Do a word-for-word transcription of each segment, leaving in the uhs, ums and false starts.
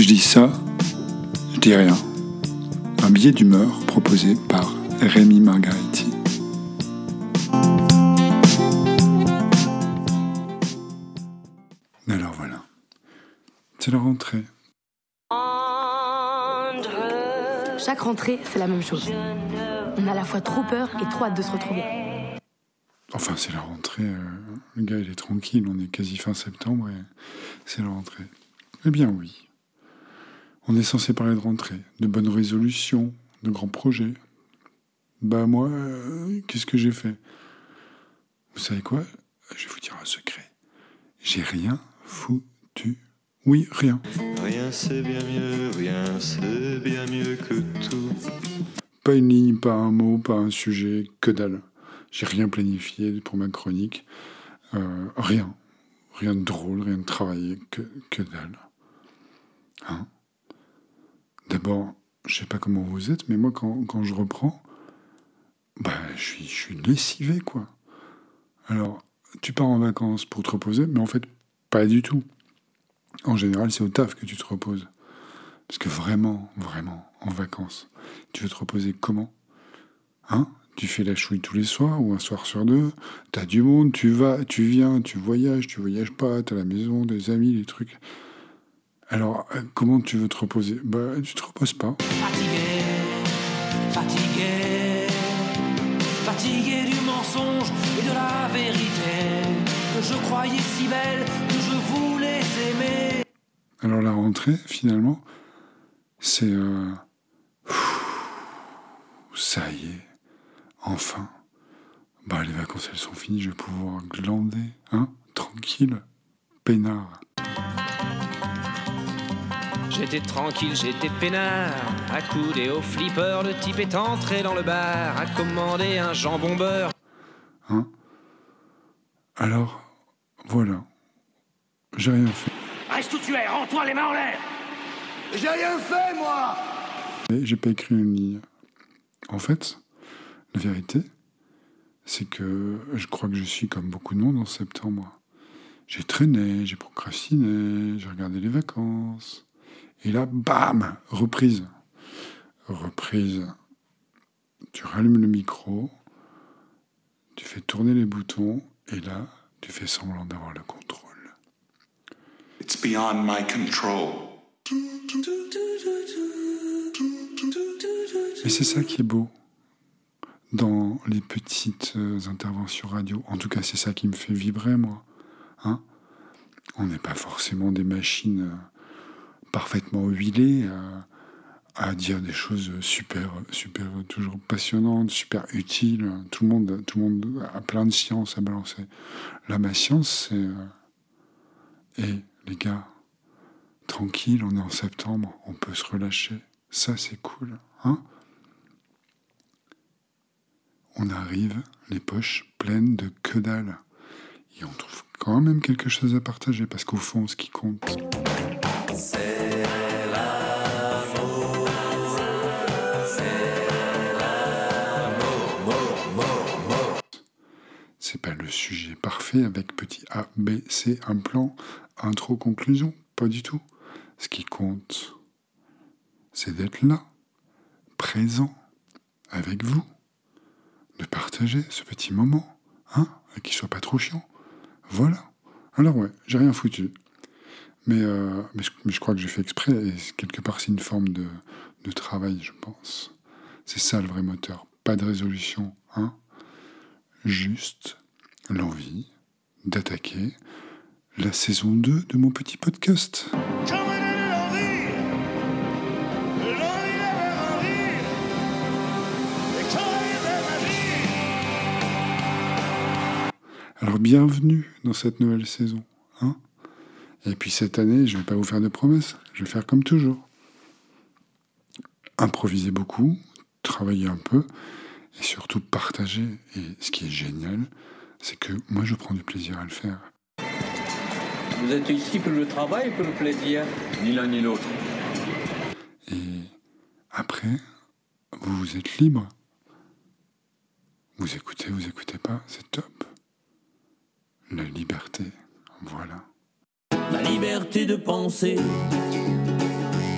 dis ça, je dis rien. Un billet d'humeur proposé par Rémi Margariti. Alors voilà, c'est la rentrée. Chaque rentrée, c'est la même chose. On a à la fois trop peur et trop hâte de se retrouver. Enfin, c'est la rentrée. Euh, le gars, il est tranquille. On est quasi fin septembre et c'est la rentrée. Eh bien, oui. On est censé parler de rentrée, de bonnes résolutions, de grands projets. Bah, moi, euh, qu'est-ce que j'ai fait ? Vous savez quoi ? Je vais vous dire un secret. J'ai rien foutu. Oui, rien. Rien c'est bien mieux, rien c'est bien mieux que tout. Pas une ligne, pas un mot, pas un sujet, que dalle. J'ai rien planifié pour ma chronique. Euh, rien. Rien de drôle, rien de travaillé, que, que dalle. Hein ? D'abord, je sais pas comment vous êtes, mais moi, quand, quand je reprends, bah, je suis, je suis lessivé, quoi. Alors, tu pars en vacances pour te reposer, mais en fait, pas du tout. En général, c'est au taf que tu te reposes. Parce que vraiment, vraiment, en vacances, tu veux te reposer comment ? Hein ? Tu fais la chouille tous les soirs ou un soir sur deux. T'as du monde, tu vas, tu viens, tu voyages, tu voyages pas, t'as la maison, des amis, des trucs. Alors, euh, comment tu veux te reposer ? Bah, tu te reposes pas. Fatigué, fatigué, fatigué du mensonge et de la vérité que je croyais si belle, que je voulais aimer. Alors la rentrée, finalement, c'est... Euh... Ça y est, enfin. Bah, les vacances, elles sont finies, je vais pouvoir glander, hein, tranquille, peinard. J'étais tranquille, j'étais peinard, accoudé au flipper, le type est entré dans le bar, a commandé un jambon beurre. Hein ? Alors, voilà, j'ai rien fait. Reste où tu es, rends-toi les mains en l'air. J'ai rien fait, moi. Et j'ai pas écrit une ligne. En fait, la vérité, c'est que je crois que je suis comme beaucoup de monde en septembre. J'ai traîné, j'ai procrastiné, j'ai regardé les vacances. Et là, bam, reprise. Reprise. Tu rallumes le micro, tu fais tourner les boutons, et là, tu fais semblant d'avoir le contrôle. It's beyond my control. Et c'est ça qui est beau dans les petites interventions radio. En tout cas, c'est ça qui me fait vibrer, moi. Hein ? On n'est pas forcément des machines parfaitement huilées à, à dire des choses super, super, toujours passionnantes, super utiles. Tout le monde, tout le monde a plein de sciences à balancer. Là, ma science, c'est... Euh, hey, les gars, tranquille, on est en septembre, on peut se relâcher. Ça, c'est cool. Hein ? On arrive, les poches pleines de que dalle. Et on trouve quand même quelque chose à partager, parce qu'au fond, ce qui compte... C'est l'amour, c'est l'amour. C'est pas le sujet parfait avec petit A, B, C, un plan, intro, conclusion, pas du tout. Ce qui compte, c'est d'être là, présent, avec vous, de partager ce petit moment, hein, et qu'il soit pas trop chiant. Voilà. Alors ouais, j'ai rien foutu. Mais, euh, mais, je, mais je crois que j'ai fait exprès, et quelque part c'est une forme de, de travail, je pense. C'est ça le vrai moteur. Pas de résolution, hein. Juste l'envie d'attaquer la saison deux de mon petit podcast. Alors bienvenue dans cette nouvelle saison, hein. Et puis cette année, je ne vais pas vous faire de promesses, je vais faire comme toujours. Improviser beaucoup, travailler un peu, et surtout partager. Et ce qui est génial, c'est que moi je prends du plaisir à le faire. Vous êtes ici pour le travail ou pour le plaisir ? Ni l'un ni l'autre. Et après, vous vous êtes libre. Vous écoutez, vous écoutez pas, c'est top. La liberté, voilà. La liberté de penser,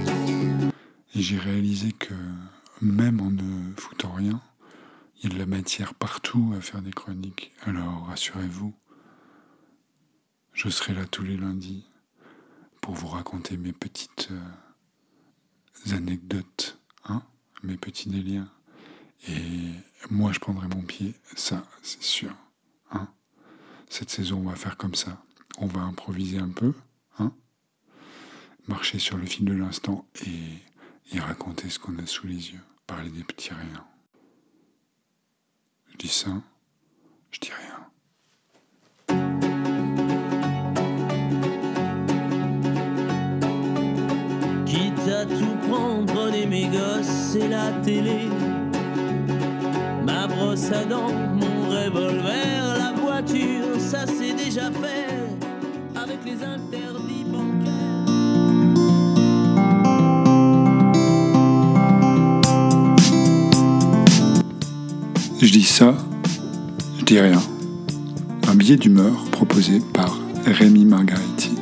Et j'ai réalisé que même en ne foutant rien, il y a de la matière partout à faire des chroniques. Alors rassurez-vous, je serai là tous les lundis pour vous raconter mes petites euh, anecdotes, hein, mes petits délires. Et moi, je prendrai mon pied, ça, c'est sûr. Hein. Cette saison, on va faire comme ça. On va improviser un peu, hein, marcher sur le fil de l'instant et, et raconter ce qu'on a sous les yeux, parler des petits riens. Je dis ça, je dis rien. Quitte à tout prendre, prenez mes gosses et la télé, ma brosse à dents, mon revolver, la voiture, ça c'est déjà fait, avec les interdits bancaires. Je dis ça, je dis rien. Un billet d'humeur proposé par Rémi Margaretti.